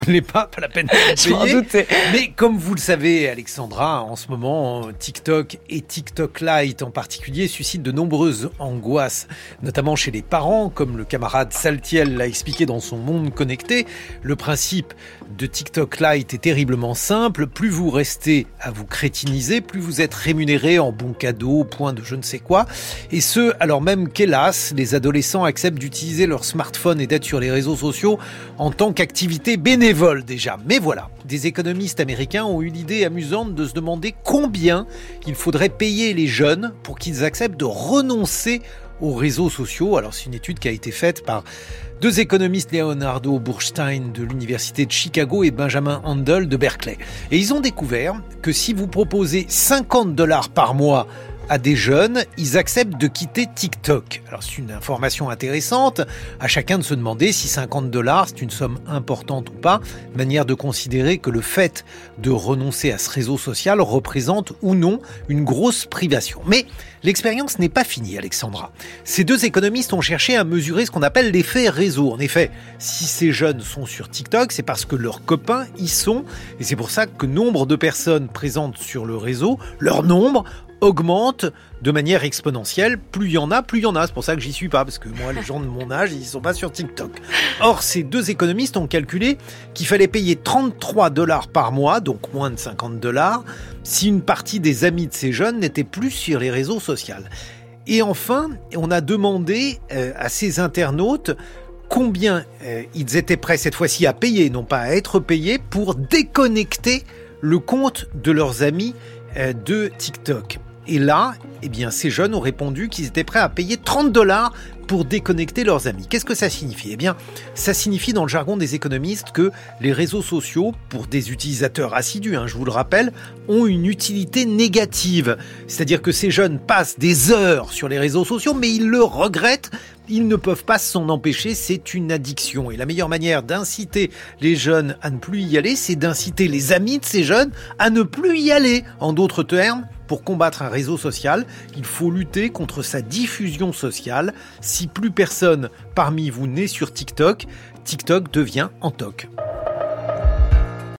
n'est pas la peine de Je m'en payer. doutais. Mais comme vous le savez, Alexandra, en ce moment, TikTok et TikTok Lite en particulier suscitent de nombreuses angoisses, notamment chez les parents, comme le camarade Saltiel l'a expliqué dans son Monde Connecté. Le principe de TikTok Lite est terriblement simple. Plus vous restez à vous crétiniser, plus vous êtes rémunéré en bons cadeaux, point de je ne sais quoi. Et ce, alors même qu'hélas, les adolescents acceptent d'utiliser leur smartphone et d'être sur les réseaux sociaux en tant qu'activité bénévole déjà. Mais voilà, des économistes américains ont eu l'idée amusante de se demander combien il faudrait payer les jeunes pour qu'ils acceptent de renoncer aux réseaux sociaux. Alors c'est une étude qui a été faite par deux économistes, Leonardo Burstein de l'Université de Chicago et Benjamin Handel de Berkeley. Et ils ont découvert que si vous proposez $50 par mois à des jeunes, ils acceptent de quitter TikTok. Alors c'est une information intéressante, à chacun de se demander si $50 c'est une somme importante ou pas, manière de considérer que le fait de renoncer à ce réseau social représente ou non une grosse privation. Mais l'expérience n'est pas finie, Alexandra. Ces deux économistes ont cherché à mesurer ce qu'on appelle l'effet réseau. En effet, si ces jeunes sont sur TikTok, c'est parce que leurs copains y sont, et c'est pour ça que nombre de personnes présentes sur le réseau, leur nombre augmente de manière exponentielle. Plus il y en a, plus il y en a. C'est pour ça que j'y suis pas, parce que moi, les gens de mon âge, ils sont pas sur TikTok. Or, ces deux économistes ont calculé qu'il fallait payer $33 par mois, donc moins de $50, si une partie des amis de ces jeunes n'étaient plus sur les réseaux sociaux. Et enfin, on a demandé à ces internautes combien ils étaient prêts cette fois-ci à payer, non pas à être payés, pour déconnecter le compte de leurs amis de TikTok. Et là, eh bien, ces jeunes ont répondu qu'ils étaient prêts à payer $30 pour déconnecter leurs amis. Qu'est-ce que ça signifie ? Eh bien, ça signifie dans le jargon des économistes que les réseaux sociaux, pour des utilisateurs assidus, je vous le rappelle, ont une utilité négative. C'est-à-dire que ces jeunes passent des heures sur les réseaux sociaux, mais ils le regrettent. Ils ne peuvent pas s'en empêcher, c'est une addiction. Et la meilleure manière d'inciter les jeunes à ne plus y aller, c'est d'inciter les amis de ces jeunes à ne plus y aller. En d'autres termes, pour combattre un réseau social, il faut lutter contre sa diffusion sociale. Si plus personne parmi vous n'est sur TikTok, TikTok devient en toc.